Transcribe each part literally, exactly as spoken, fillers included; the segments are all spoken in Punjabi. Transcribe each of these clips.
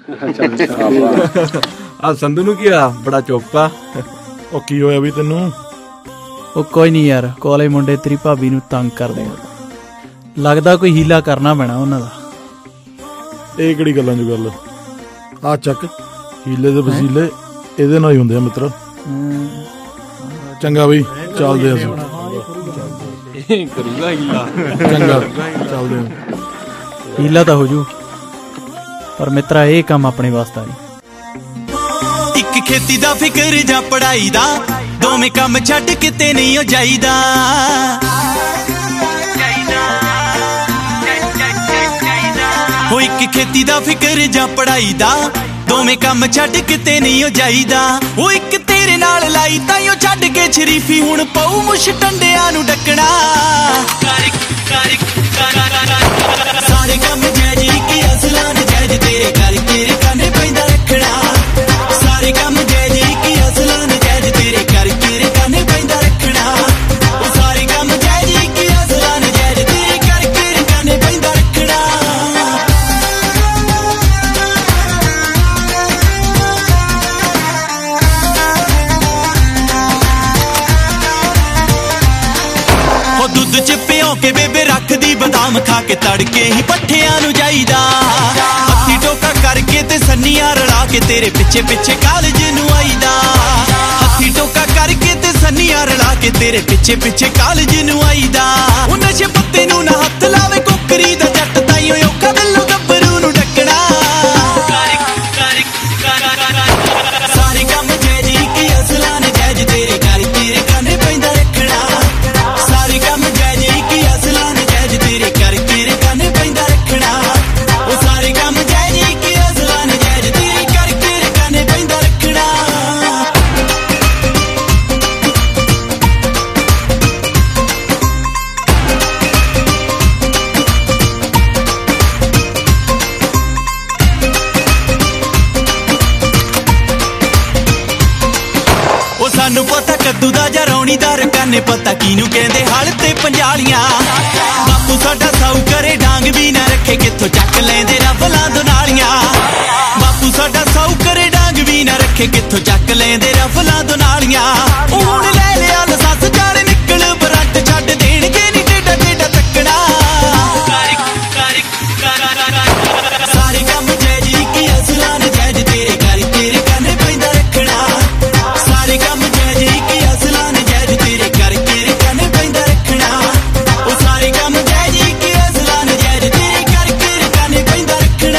आ संधू नूं की आ बड़ा चुप आ। ओ की होया भी तैनूं? ओ कोई नहीं यार, कॉलेज मुंडे तेरी भाभी नूं तंग करदे आ, लगदा कोई हीला करना पैना उन्हां दा। ਇਹ ਕਿਹੜੀ ਗੱਲਾਂ ਦੀ ਗੱਲ ਆ? ਚੱਕ ਹੀਲੇ ਦੇ ਵਸੀਲੇ ਇਹਦੇ ਨਾਲ ਹੀ ਹੁੰਦੇ ਆ ਮਿੱਤਰ। ਚੰਗਾ ਬਈ ਚੱਲਦੇ ਅਸੀਂ। ਕਰੂਗਾ ਹੀਲਾ। ਚੰਗਾ ਚੱਲਦੇ ਆ। ਹੀਲਾ ਤਾਂ ਹੋ ਜੂ ਪਰ ਮਿੱਤਰਾ ਇਹ ਕੰਮ ਆਪਣੇ ਵਾਸਤੇ ਨਹੀਂ। ਇੱਕ ਖੇਤੀ ਦਾ ਫਿਕਰ ਜਾਂ ਪੜਾਈ ਦਾ, ਦੋਵੇਂ ਕੰਮ ਛੱਡ ਕਿਤੇ ਨਹੀਂ ਹੋ ਜਾਈਦਾ। ਹੋ ਇੱਕ ਖੇਤੀ ਦਾ ਫਿਕਰ ਜਾਂ ਪੜਾਈ ਦਾ, ਦੋਵੇਂ ਕੰਮ ਛੱਡ ਕਿਤੇ ਨਹੀਂ ਹੋ ਜਾਈਦਾ। ਉਹ ਇੱਕ ਤੇਰੇ ਨਾਲ ਲਾਈ ਤਾਈਓ ਛੱਡ ਕੇ ਸ਼ਰੀਫੀ, ਹੁਣ ਪਊ ਮੁਸ਼ ਟੰਡਿਆਂ ਨੂੰ ਡੱਕਣਾ। ਸਾਰੇ ਕੰਮ ਜੈਜੀ ਕੀ ਅਸਲਾਂ ਨਜਾਇਜ਼, ਤੇਰੇ ਕਰਕੇ ਰਕਾਨੇ ਪੈਂਦਾ ਰੱਖਣਾ। ਸਾਰੇ ਕੰਮ ਜੈਜੀ ਕੀ ਅਸਲਾਂ ਨਜਾਇਜ਼, ਤੇਰੇ ਕਰਕੇ ਰਕਾਨੇ ਪੈਂਦਾ ਰੱਖਣਾ। ਉਹ ਸਾਰੇ ਕੰਮ ਜੈਜੀ ਕੀ ਅਸਲਾਂ ਨਜਾਇਜ਼, ਤੇਰੇ ਕਰਕੇ ਰਕਾਨੇ ਪੈਂਦਾ ਰੱਖਣਾ। ਉਹ ਦੁੱਧ ਚ ਪਿਓ ਕੇ ਬੇਬੇ ਰੱਖਦੀ ਬਦਾਮ, ਖਾ ਕੇ ਤੜਕੇ ਹੀ ਪੱਠਿਆਂ ਨੂੰ ਜਾਈਦਾ। ਹੱਥੀ ਟੋਕਾ ਕਰਕੇ ਤੇ ਸੰਨੀਆਂ ਰਲਾ ਕੇ, ਤੇਰੇ ਪਿੱਛੇ ਪਿੱਛੇ ਕਾਲਜ ਨੂੰ ਆਈਦਾ। ਹੱਥੀ ਟੋਕਾ ਕਰਕੇ ਤੇ ਸੰਨੀਆਂ ਰਲਾ ਕੇ, ਤੇਰੇ ਪਿੱਛੇ ਪਿੱਛੇ ਕਾਲਜ ਨੂੰ ਆਈਦਾ। ਉਹ ਨਸ਼ੇ ਪੱਤੇ ਨੂੰ ਨਾ ਹੱਥ ਲਾਵੇ ਕੋਕਰੀ ਦਾ ਜੱਟ, ਤਾਈਓ ਔਕਾ ਦਿਲੋਂ ਗੱਭਰੂ ਨੂੰ ਡੱਕਣਾ। ਸਾਰੇ ਕੰਮ ਜੈਜੀ ਕੀ ਅਸਲਾਂ ਨਜਾਇਜ਼, ਤੇਰੇ ਕਰਕੇ ਰਕਾਨੇ ਪੈਂਦਾ ਰੱਖਣਾ। ਸਾਰੇ ਕੰਮ ਜੈਜੀ ਕੀ ਅਸਲਾਂ ਨਜਾਇਜ਼, ਤੇਰੇ ਕਰਕੇ ਰਕਾਨੇ ਪੈਂਦਾ ਰੱਖਣਾ। ਉਹ ਸਾਰੇ ਕੰਮ ਜੈਜੀ ਕੀ ਅਸਲਾਂ ਨਜਾਇਜ਼, ਤੇਰੇ ਕਰਕੇ ਰਕਾਨੇ ਪੈਂਦਾ ਰੱਖਣਾ। ਉਹ ਸਾਨੂੰ ਪਤਾ ਕੱਦੂ ਦਾ ਜਾਂ ਰੌਣੀ ਦਾ, ਰਕਾਨੇ ਪਤਾ ਕਿਹਨੂੰ ਕਹਿੰਦੇ ਹਲ ਤੇ ਪੰਜਾਲੀਆਂ। ਬਾਪੂ ਸਾਡਾ ਸਾਊ ਕਰੇ ਡਾਂਗ ਵੀ ਨਾ ਰੱਖੇ, ਕਿੱਥੋਂ ਚੱਕ ਲੈਂਦੇ ਰਫਲਾਂ ਤੋਂ ਨਾਲੀਆਂ। ਬਾਪੂ ਸਾਡਾ ਸਾਊ ਕਰੇ ਡਾਂਗ ਵੀ ਨਾ ਰੱਖੇ, ਕਿੱਥੋਂ ਚੱਕ ਲੈਂਦੇ ਰਫਲਾਂ ਤੋਂ ਨਾਲੀਆਂ। ਉਹ ਹੁਣ ਲੈ ਲਿਆ ਲਸੱਸ ਜਾਣ ਨਿਕਲ ਬਰੰਟ, ਛੱਡ ਦੇਣਗੇ ਨੀ ਟੇਡਾ ਟੇਡਾ ਤੱਕਣਾ। ਸਾਰੇ ਕੰਮ ਜੈਜੀ ਕੀ ਅਸਲਾਂ ਨਜਾਇਜ਼, ਤੇਰੇ ਕਰਕੇ ਰਕਾਨੇ ਪੈਂਦਾ ਰੱਖਣਾ। ਸਾਰੇ ਕੰਮ ਜੈਜੀ ਕੀ ਅਸਲਾਂ ਨਜਾਇਜ਼, ਤੇਰੇ ਕਰਕੇ ਰਕਾਨੇ ਪੈਂਦਾ ਰੱਖਣਾ। ਉਹ ਸਾਰੇ ਕੰਮ ਜੈਜੀ ਕੀ ਅਸਲਾਂ ਨਜਾਇਜ਼, ਤੇਰੇ ਕਰਕੇ ਰਕਾਨੇ ਪੈਂਦਾ ਰੱਖਣਾ।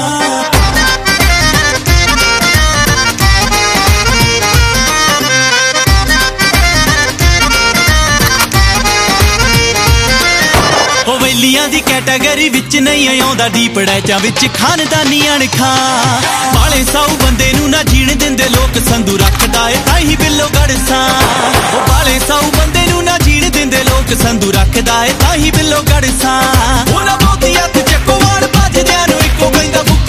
ਉਹ ਵੈਲੀਆਂ ਦੀ ਕੈਟਾਗਰੀ ਵਿੱਚ ਨਹੀਂ ਆਉਂਦਾ, ਡੀਪ ਡੈਚਾਂ ਵਿੱਚ ਖਾਨਦਾਨੀ ਅਣਖਾਂ। ਬਾਲੇ ਸਾਊ ਬੰਦੇ ਨੂੰ ਨਾ ਜੀਣ ਦਿੰਦੇ ਲੋਕ, ਸੰਧੂ ਰੱਖਦਾ ਏ ਤਾਹੀਂ ਬਿੱਲੋ ਗੜਸਾਂ। ਉਹ ਬਾਲੇ ਸਾਊ ਬੰਦੇ ਨੂੰ ਨਾ ਜੀਣ ਦਿੰਦੇ ਲੋਕ, ਸੰਧੂ ਰੱਖਦਾ ਏ ਤਾਹੀਂ ਬਿੱਲੋ ਗੜਸਾਂ। ਉਹਨਾਂ ਬਹੁਤੀ ਹੱਥ ਚੱਕੋ ਵਾਲ ਭੱਜਦਿਆਂ ਨੂੰ ਇੱਕੋ ਕਹਿੰਦਾ